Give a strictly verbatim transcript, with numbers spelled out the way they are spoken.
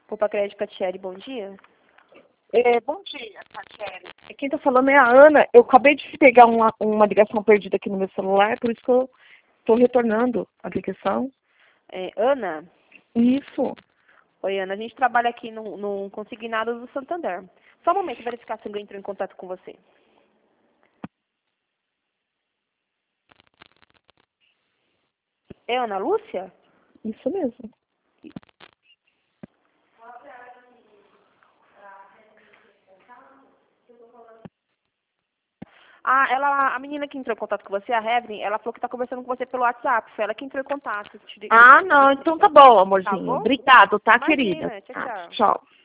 Poupa Crédito, Catiele, bom dia. É, bom dia, Catiele. Quem está falando é a Ana. Eu acabei de pegar uma, uma ligação perdida aqui no meu celular, por isso que eu estou retornando a ligação. É, Ana? Isso. Oi, Ana. A gente trabalha aqui no, no Consignado do Santander. Só um momento, verificar se alguém entrou em contato com você. É Ana Lúcia? Isso mesmo. Ah, ela, a menina que entrou em contato com você, a Evelyn, ela falou que está conversando com você pelo WhatsApp. Foi ela que entrou em contato. Te- Ah, não. Então tá bom, amorzinho. Tá bom? Obrigado, tá, Imagina. querida? Tchau, Ah, tchau. tchau.